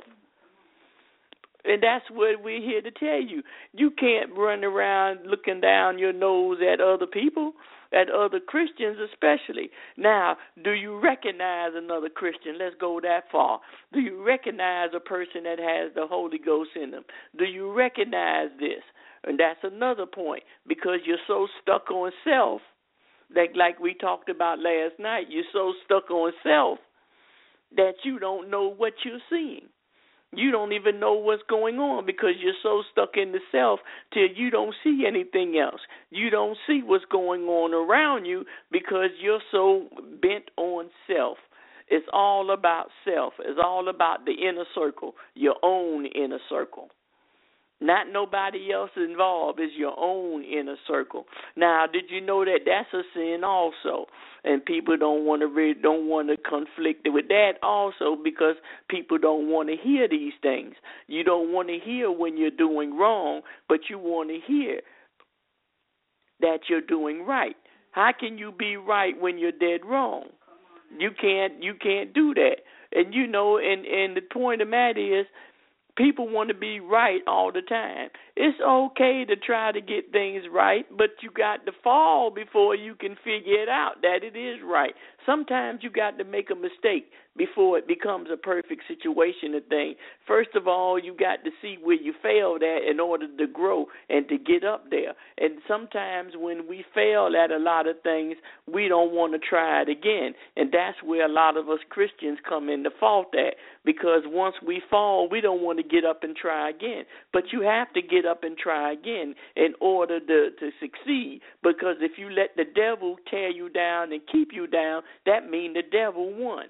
Speaker 3: And that's what we're here to tell you. You can't run around looking down your nose at other people, at other Christians especially. Now, do you recognize another Christian? Let's go that far. Do you recognize a person that has the Holy Ghost in them? Do you recognize this? And that's another point, because you're so stuck on self, like, like we talked about last night. You're so stuck on self that you don't know what you're seeing. You don't even know what's going on because you're so stuck in the self till you don't see anything else. You don't see what's going on around you because you're so bent on self. It's all about self. It's all about the inner circle, your own inner circle. Not nobody else involved. Is your own inner circle. Now, did you know that that's a sin also? And people don't want to re- don't want to conflict with that also, because people don't want to hear these things. You don't want to hear when you're doing wrong, but you want to hear that you're doing right. How can you be right when you're dead wrong? You can't. You can't do that. And you know, and and the point of the matter is, people want to be right all the time. It's okay to try to get things right, but you got to fall before you can figure it out that it is right. Sometimes you got to make a mistake before it becomes a perfect situation and thing. First of all, you got to see where you failed at in order to grow and to get up there. And sometimes when we fail at a lot of things, we don't want to try it again. And that's where a lot of us Christians come into fault at, because once we fall, we don't want to get up and try again. But you have to get up and try again in order to, to succeed, because if you let the devil tear you down and keep you down, that means the devil won.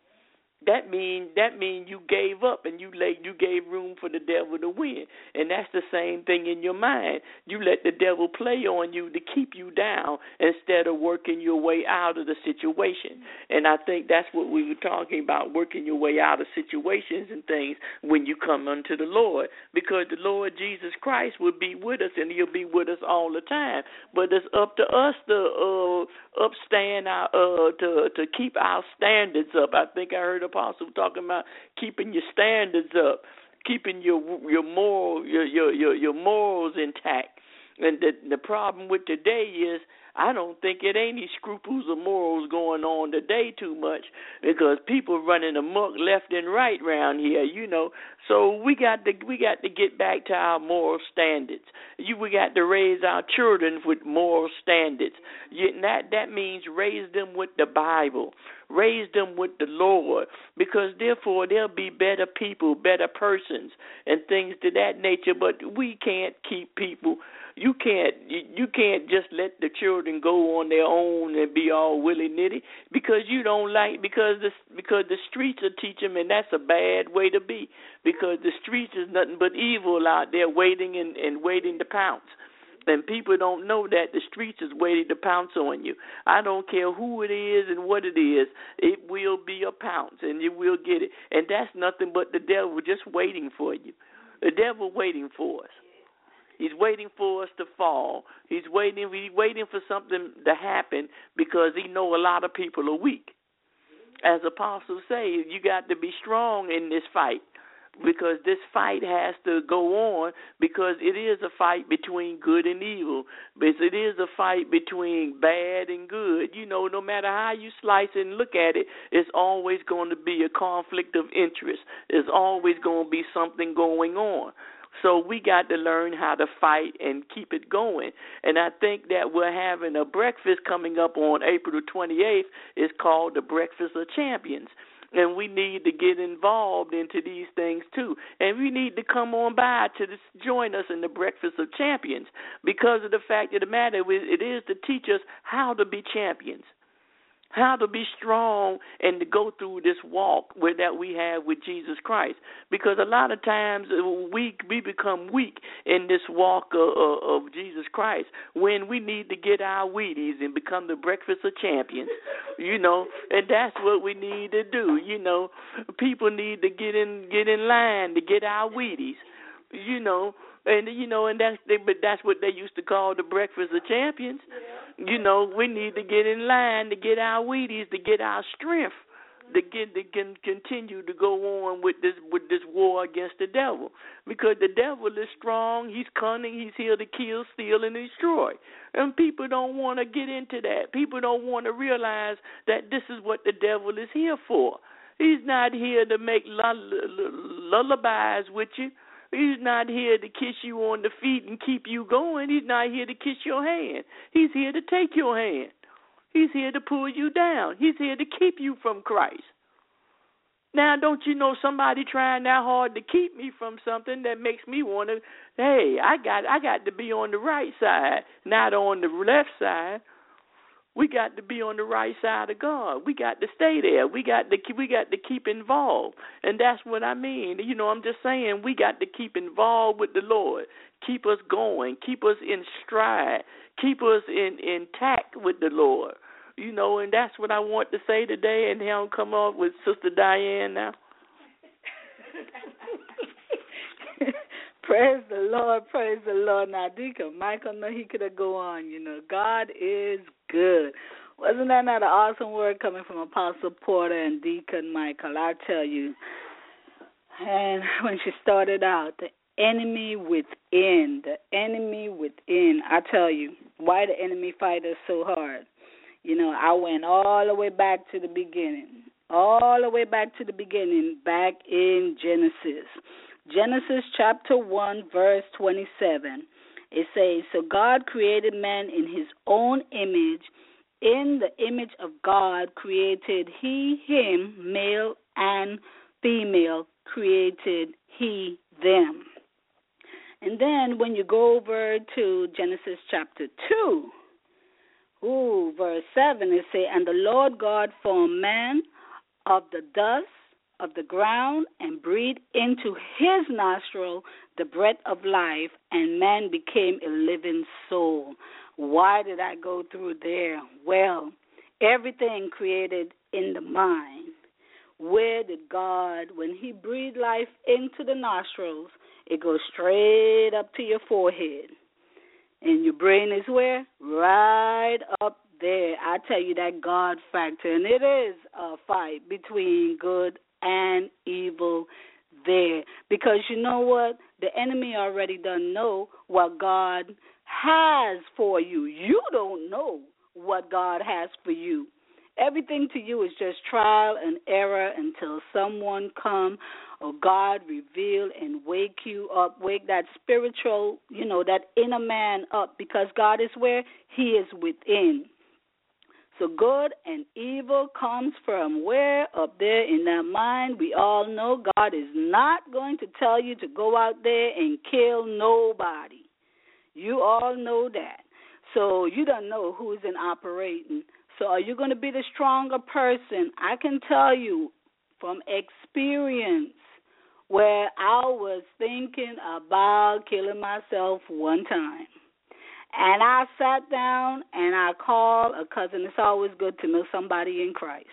Speaker 3: That mean that mean you gave up and you let, you gave room for the devil to win. And that's the same thing in your mind. You let the devil play on you to keep you down instead of working your way out of the situation. And I think that's what we were talking about, working your way out of situations and things when you come unto the Lord. Because the Lord Jesus Christ will be with us, and he'll be with us all the time. But it's up to us to uh, upstand our, uh, to, to keep our standards up. I think I heard Apostle talking about keeping your standards up, keeping your your moral your your your, your morals intact. And the the problem with today is, I don't think it ain't any scruples or morals going on today too much, because people running amok left and right around here, you know. So we got to we got to get back to our moral standards. You we got to raise our children with moral standards. You, that that means raise them with the Bible, raise them with the Lord, because therefore they'll be better people, better persons, and things to that nature. But we can't keep people. You can't you can't just let the children go on their own and be all willy-nilly because you don't like because the because the streets will teach them, and that's a bad way to be, because the streets is nothing but evil out there waiting and, and waiting to pounce. And people don't know that the streets is waiting to pounce on you. I don't care who it is and what it is. It will be a pounce, and you will get it. And that's nothing but the devil just waiting for you. The devil waiting for us. He's waiting for us to fall. He's waiting. He's waiting for something to happen because he know a lot of people are weak. As apostles say, you got to be strong in this fight. Because this fight has to go on, because it is a fight between good and evil. Because it is a fight between bad and good. You know, no matter how you slice it and look at it, it's always going to be a conflict of interest. There's always going to be something going on. So we got to learn how to fight and keep it going. And I think that we're having a breakfast coming up on April the twenty-eighth. It's called the Breakfast of Champions. And we need to get involved into these things, too. And we need to come on by to this, join us in the Breakfast of Champions, because of the fact of the matter, it is to teach us how to be champions, how to be strong and to go through this walk where that we have with Jesus Christ. Because a lot of times we we become weak in this walk of, of, of Jesus Christ when we need to get our Wheaties and become the Breakfast of Champions, you know, and that's what we need to do. You know, people need to get in get in line to get our Wheaties, you know. And, you know, and that's, they, but that's what they used to call the Breakfast of Champions. Yeah. You know, we need to get in line to get our Wheaties, to get our strength, to get to can continue to go on with this with this war against the devil. Because the devil is strong, he's cunning, he's here to kill, steal, and destroy. And people don't want to get into that. People don't want to realize that this is what the devil is here for. He's not here to make lullabies with you. He's not here to kiss you on the feet and keep you going. He's not here to kiss your hand. He's here to take your hand. He's here to pull you down. He's here to keep you from Christ. Now, don't you know somebody trying that hard to keep me from something that makes me want to, hey, I got I got to be on the right side, not on the left side. We got to be on the right side of God. We got to stay there. We got to we got to keep involved. And that's what I mean. You know, I'm just saying we got to keep involved with the Lord. Keep us going. Keep us in stride. Keep us in intact with the Lord. You know, and that's what I want to say today. And here I'll come up with Sister Diane now.
Speaker 4: Praise the Lord, praise the Lord. Now, Deacon Michael, no, he could have go on, you know. God is good. Wasn't that not an awesome word coming from Apostle Porter and Deacon Michael? I tell you. And when she started out, the enemy within, the enemy within, I tell you, why the enemy fight us so hard. You know, I went all the way back to the beginning, all the way back to the beginning, back in Genesis. Genesis chapter one, verse twenty-seven. It says, so God created man in his own image. In the image of God created he him, male and female created he them. And then when you go over to Genesis chapter two, ooh, verse seven, it says, and the Lord God formed man of the dust of the ground and breathed into his nostril the breath of life, and man became a living soul. Why did I go through there? Well, everything created in the mind. Where did God, when he breathed life into the nostrils, it goes straight up to your forehead. And your brain is where? Right up there. I tell you that God factor. And it is a fight between good and evil there. Because you know what? The enemy already done know what God has for you. You don't know what God has for you. Everything to you is just trial and error until someone come or God reveal and wake you up, wake that spiritual, you know, that inner man up, because God is where? He is within. So good and evil comes from where? Up there in that mind. We all know God is not going to tell you to go out there and kill nobody. You all know that. So you don't know who's in operating. So are you going to be the stronger person? I can tell you from experience where I was thinking about killing myself one time. And I sat down and I called a cousin. It's always good to know somebody in Christ.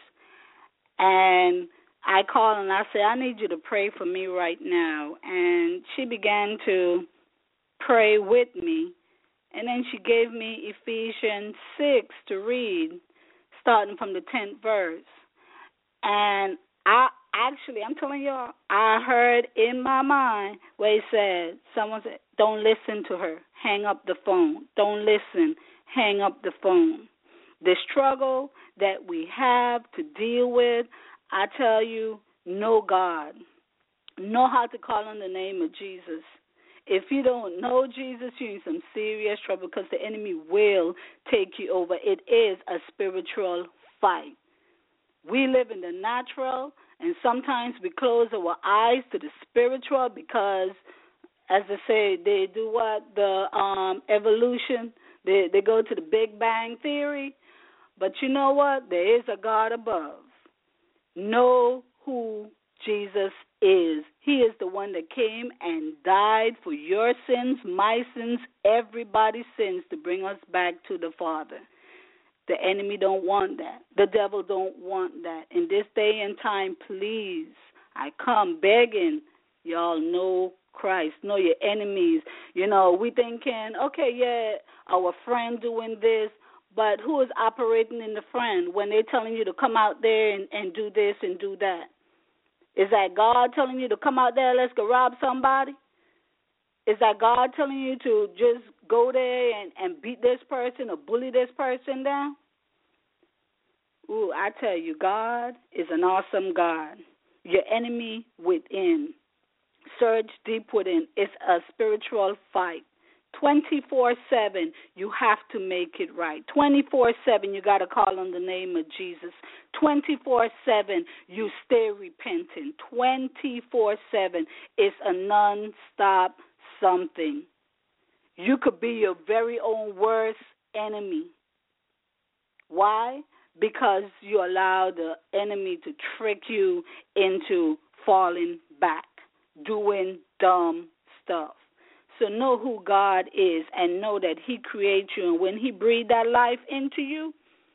Speaker 4: And I called and I said, I need you to pray for me right now. And she began to pray with me. And then she gave me Ephesians six to read, starting from the tenth verse. And I actually, I'm telling y'all, I heard in my mind where it said, someone said, don't listen to her. Hang up the phone. Don't listen. Hang up the phone. The struggle that we have to deal with, I tell you, know God. Know how to call on the name of Jesus. If you don't know Jesus, you're in some serious trouble because the enemy will take you over. It is a spiritual fight. We live in the natural, and sometimes we close our eyes to the spiritual because, as they say, they do what? The um, evolution. They, they go to the Big Bang Theory. But you know what? There is a God above. Know who Jesus is. He is the one that came and died for your sins, my sins, everybody's sins, to bring us back to the Father. The enemy don't want that. The devil don't want that. In this day and time, please, I come begging, y'all know Christ, know your enemies. You know, we thinking, okay, yeah, our friend doing this, but who is operating in the friend when they're telling you to come out there and, and do this and do that? Is that God telling you to come out there, let's go rob somebody? Is that God telling you to just go there and, and beat this person or bully this person down? Ooh, I tell you, God is an awesome God. Your enemy within. Surge deep within. It's a spiritual fight. twenty-four seven, you have to make it right. twenty-four seven, you got to call on the name of Jesus. twenty-four seven, you stay repentant. twenty-four seven, it's a non-stop something. You could be your very own worst enemy. Why? Because you allow the enemy to trick you into falling back, doing dumb stuff. So know who God is and know that he created you. And when he breathed that life into you,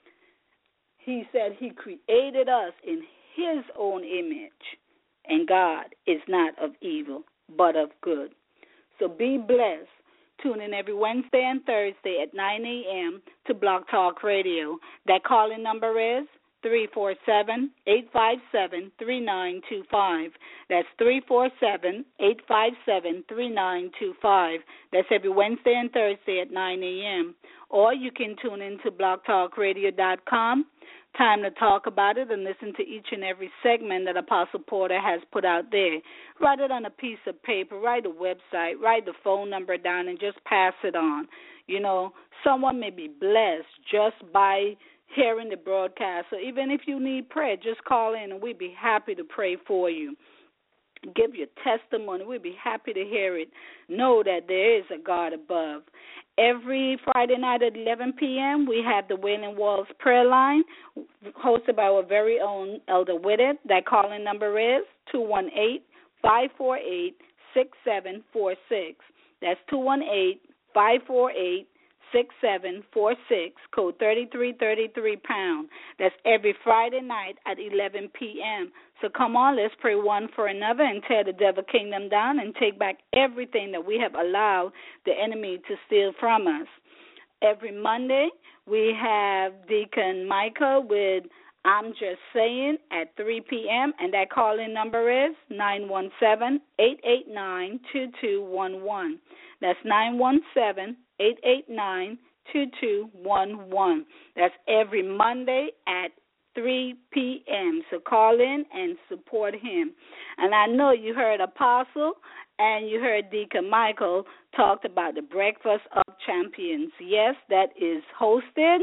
Speaker 4: he said he created us in his own image. And God is not of evil, but of good. So be blessed. Tune in every Wednesday and Thursday at nine a.m. to Blog Talk Radio. That calling number is three four seven, eight five seven, three nine two five. That's three four seven, eight five seven, three nine two five. That's every Wednesday and Thursday at nine a.m. Or you can tune in to blog talk radio dot com. Time to talk about it and listen to each and every segment that Apostle Porter has put out there. Write it on a piece of paper, write a website, write the phone number down, and just pass it on. You know, someone may be blessed just by hearing the broadcast. So even if you need prayer, just call in and we'd be happy to pray for you. Give your testimony. We'd be happy to hear it. Know that there is a God above. Every Friday night at eleven p.m., we have the Wailing Walls prayer line hosted by our very own Elder Whitted. That calling number is two one eight, five four eight, six seven four six. That's two one eight, five four eight, six seven four six, code thirty-three thirty-three pound. That's every Friday night at eleven p.m. So come on, let's pray one for another and tear the devil kingdom down and take back everything that we have allowed the enemy to steal from us. Every Monday, we have Deacon Micah with I'm Just Saying at three p.m., and that call-in number is nine one seven, eight eight nine, two two one one. That's nine one seven, eight eight nine, two two one one. That's every Monday at three p.m. So call in and support him. And I know you heard Apostle and you heard Deacon Michael talked about the Breakfast of Champions. Yes, that is hosted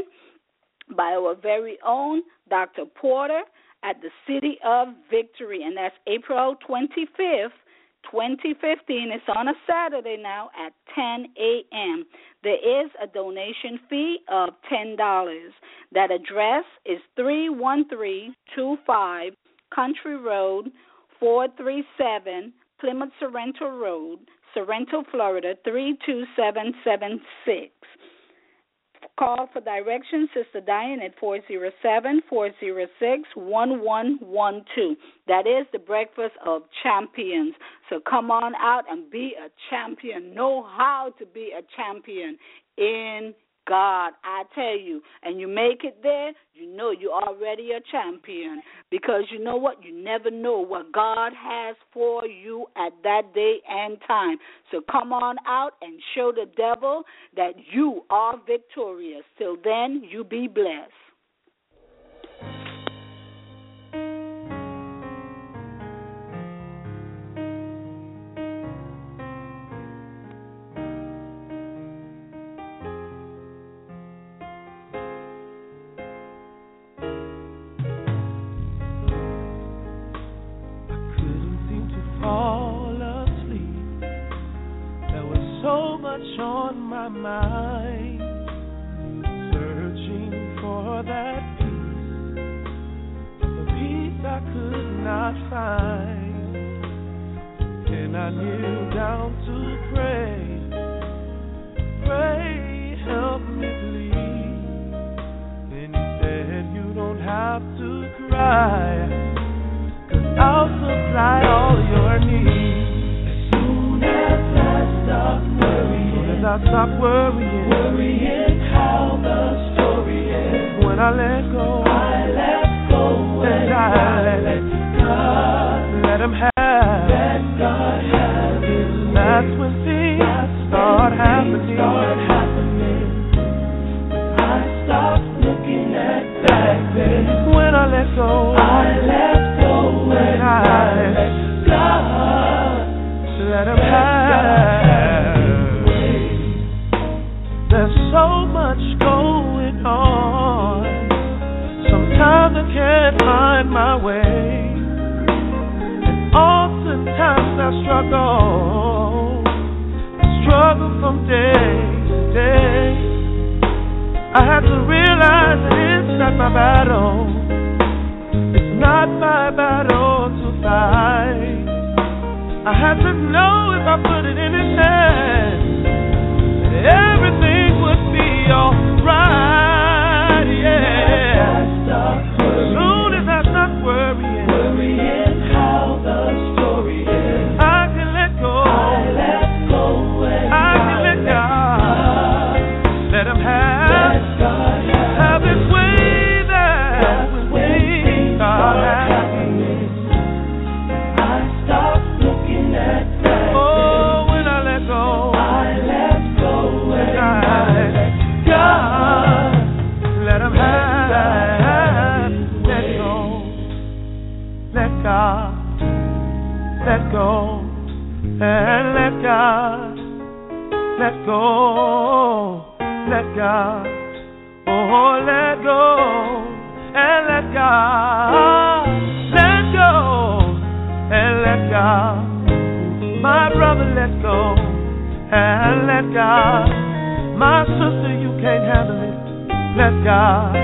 Speaker 4: by our very own Doctor Porter at the City of Victory, and that's April twenty-fifth, twenty fifteen. It's on a Saturday now at ten a.m. There is a donation fee of ten dollars. That address is three one three two five Country Road, four three seven Plymouth Sorrento Road, Sorrento, Florida, three two seven seven six. Call for directions, Sister Diane, at four oh seven, four oh six, one one one two. That is the Breakfast of Champions. So come on out and be a champion. Know how to be a champion in God, I tell you. And you make it there, you know you're already a champion. Because you know what? You never know what God has for you at that day and time. So come on out and show the devil that you are victorious. Till then, you be blessed.
Speaker 5: On my mind, searching for that peace, the peace I could not find. Then I kneel down to pray, pray, help me please. Then he said, you don't have to cry, 'cause I'll supply all your needs. As soon as I stop worrying, I stop worrying, worrying how the story ends. When I let go, I let go, and, and I let, let God, let Him have, let God have His way. That's when things That's start, when happening. Things start happening. When I stop looking at back then. When I let go, I let go, and, and I let God, let Him have. There's so much going on. Sometimes I can't find my way, and oftentimes I struggle, struggle from day to day. I have to realize that it's not my battle, it's not my battle to fight. I have to know if I put it in His hands, everything would be alright, yeah. As soon as I stop worrying, worrying how the story is, I can let go, I let go, and I can let God, let Him have, have His way. That when things start happening, I stop looking at that. Oh, when I let go, I let God, let Him have, let go, let God, let go, and let God, let go, let God, oh, let go, and let God, let go, and let God, my brother, let go, and let God. My sister, you can't handle it. Let God.